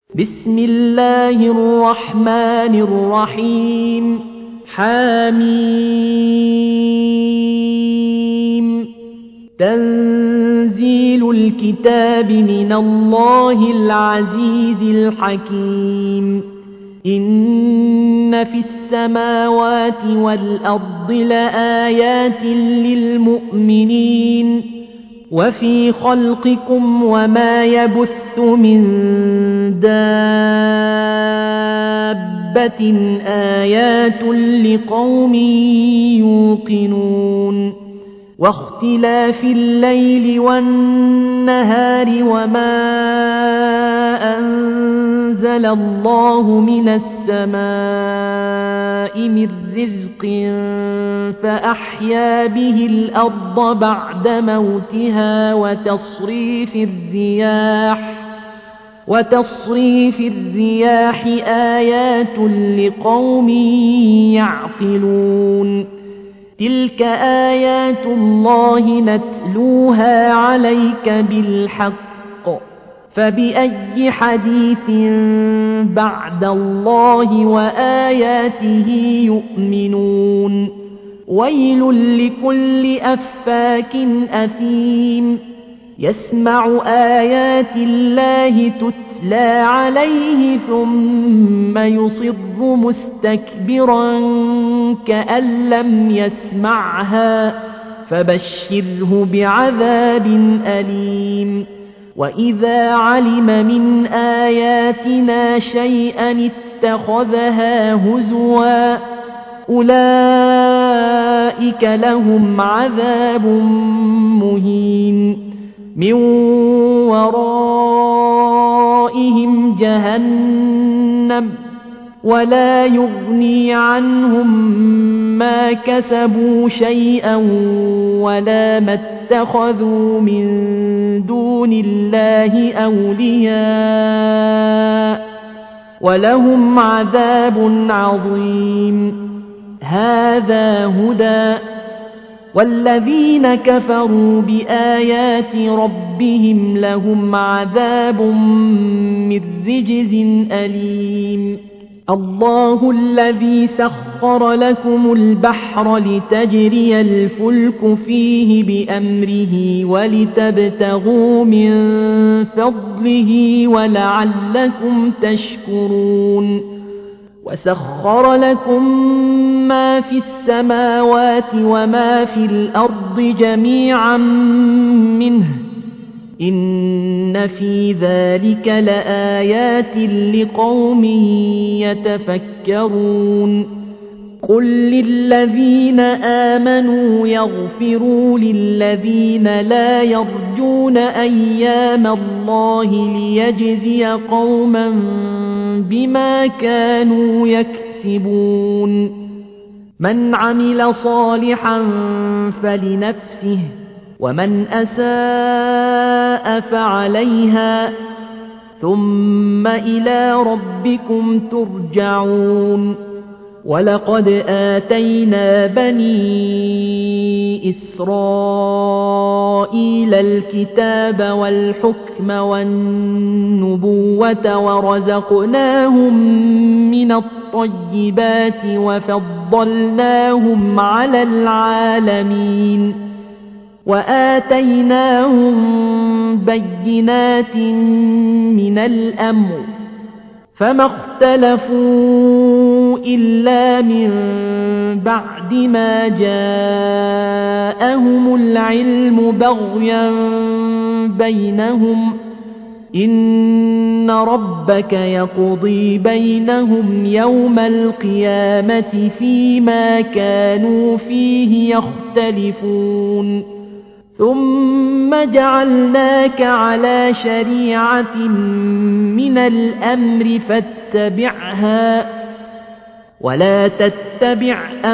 بسم الله الرحمن الرحيم حميم تنزيل الكتاب من الله العزيز الحكيم إن في السماوات والأرض لآيات للمؤمنين وفي خلقكم وما يبث من دابة آيات لقوم يوقنون واختلاف الليل والنهار وما أنزل الله من السماء من رزق فأحيا به الأرض بعد موتها وتصريف الرياح آيات لقوم يعقلون تلك آيات الله نتلوها عليك بالحق فبأي حديث بعد الله وآياته يؤمنون ويل لكل أفاك أثيم يسمع آيات الله تتلى عليه ثم يصر مستكبرا كأن لم يسمعها فبشره بعذاب أليم وإذا علم من آياتنا شيئا اتخذها هزوا أولئك لهم عذاب مهين من ورائهم جهنم ولا يغني عنهم ما كسبوا شيئا ولا ما اتخذوا من دون الله أولياء ولهم عذاب عظيم هذا هدى والذين كفروا بآيات ربهم لهم عذاب من رجز أليم الله الذي سخر لكم البحر لتجري الفلك فيه بأمره ولتبتغوا من فضله ولعلكم تشكرون وسخر لكم ما في السماوات وما في الأرض جميعا منه إن في ذلك لآيات لقوم يتفكرون قل للذين آمنوا يغفروا للذين لا يرجون أيام الله ليجزي قوما بما كانوا يكسبون من عمل صالحا فلنفسه ومن أساء فعليها ثم إلى ربكم ترجعون ولقد آتينا بني إسرائيل الكتاب والحكم والنبوة ورزقناهم من الطيبات وفضلناهم على العالمين وآتيناهم بينات من الأمر فما اختلفوا إلا من بعد ما جاءهم العلم بغيا بينهم إن ربك يقضي بينهم يوم القيامة فيما كانوا فيه يختلفون ثم جعلناك على شريعة من الأمر فاتبعها ولا تتبع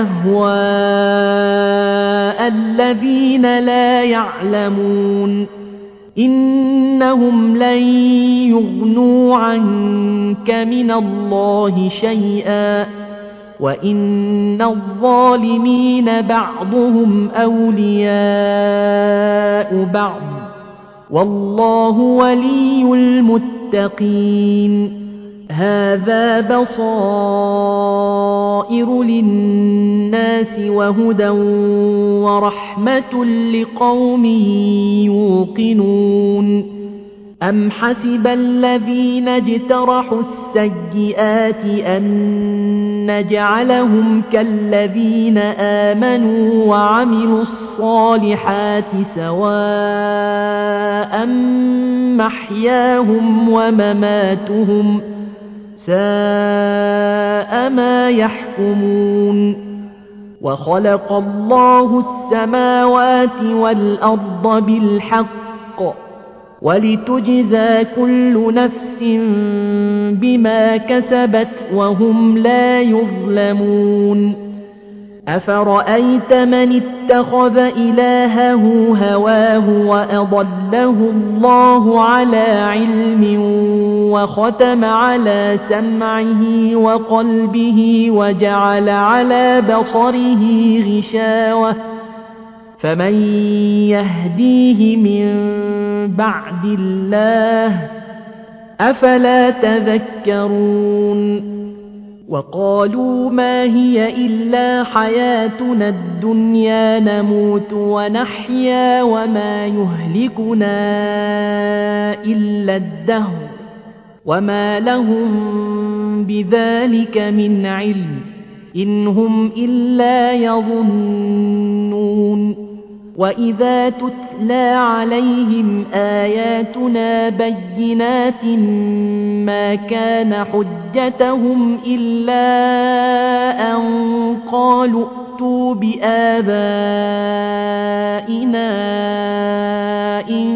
أهواء الذين لا يعلمون إنهم لن يغنوا عنك من الله شيئا وإن الظالمين بعضهم أولياء بعض والله ولي المتقين هذا بصائر للناس وهدى ورحمة لقوم يوقنون أم حسب الذين اجترحوا السيئات أن نجعلهم كالذين آمنوا وعملوا الصالحات سواء محياهم ومماتهم ساء ما يحكمون وخلق الله السماوات والأرض بالحق ولتجزى كل نفس بما كسبت وهم لا يظلمون أفرأيت من اتخذ إلهه هواه وأضله الله على علم وختم على سمعه وقلبه وجعل على بصره غشاوة فمن يهديه من بعد الله أفلا تذكرون وقالوا ما هي إلا حياتنا الدنيا نموت ونحيا وما يهلكنا إلا الدهر وما لهم بذلك من علم إن هم إلا يظنون وإذا تتلى عليهم آياتنا بينات ما كان حجتهم إلا أن قالوا ائتوا بآبائنا إن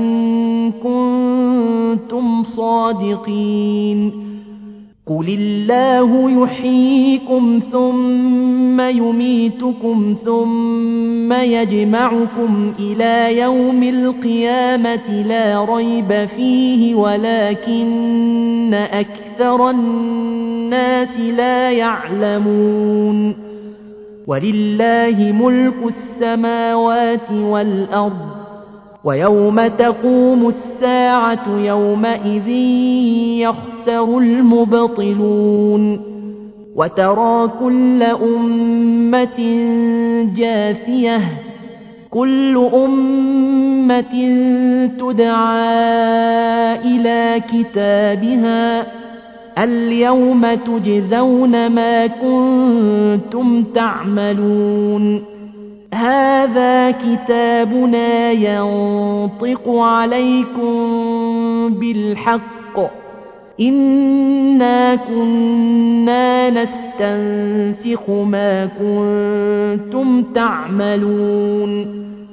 كنتم صادقين قل الله يحييكم ثم يميتكم ثم يجمعكم إلى يوم القيامة لا ريب فيه ولكن أكثر الناس لا يعلمون ولله ملك السماوات والأرض ويوم تقوم الساعة يومئذ يخسر المبطلون وترى كل أمة جاثية كل أمة تدعى إلى كتابها اليوم تجزون ما كنتم تعملون هذا كتابنا ينطق عليكم بالحق إنا كنا نستنسخ ما كنتم تعملون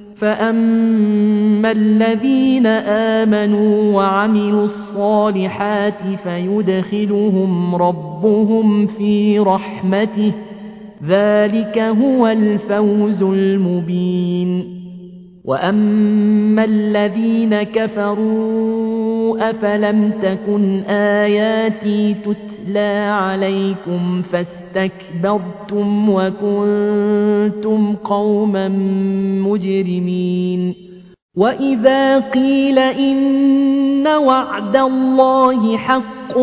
فأما الذين آمنوا وعملوا الصالحات فيدخلهم ربهم في رحمته ذلك هو الفوز المبين وأما الذين كفروا أفلم تكن آياتي تتلى عليكم فاستكبرتم وكنتم قوما مجرمين وإذا قيل إن وعد الله حق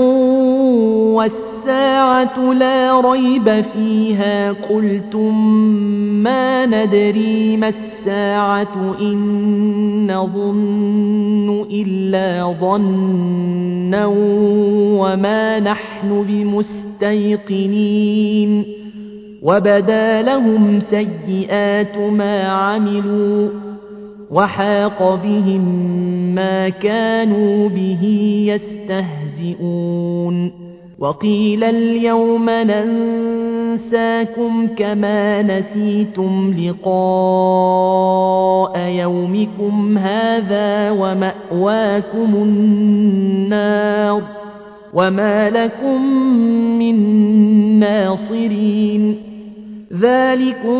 والساعة لا ريب فيها قلتم ما ندري ما الساعة إن نظن إلا ظنا وما نحن بمستيقنين وبدا لهم سيئات ما عملوا وحاق بهم ما كانوا به يستهزئون وقيل اليوم ننساكم كما نسيتم لقاء يومكم هذا ومأواكم النار وما لكم من ناصرين ذلكم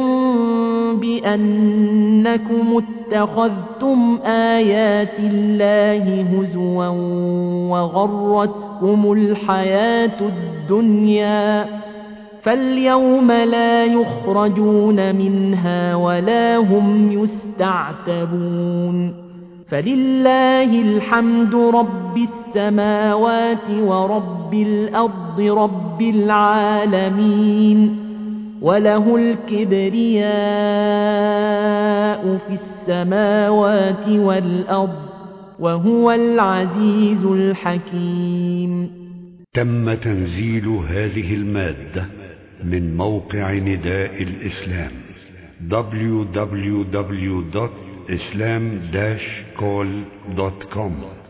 بأنكم اتخذتم آيات الله هزوا وغرتكم الحياة الدنيا فاليوم لا يخرجون منها ولا هم يستعتبون فلله الحمد رب السماوات ورب الأرض رب العالمين وله الكبرياء في السماوات والأرض وهو العزيز الحكيم. تم تنزيل هذه المادة من موقع نداء الإسلام www.islam-call.com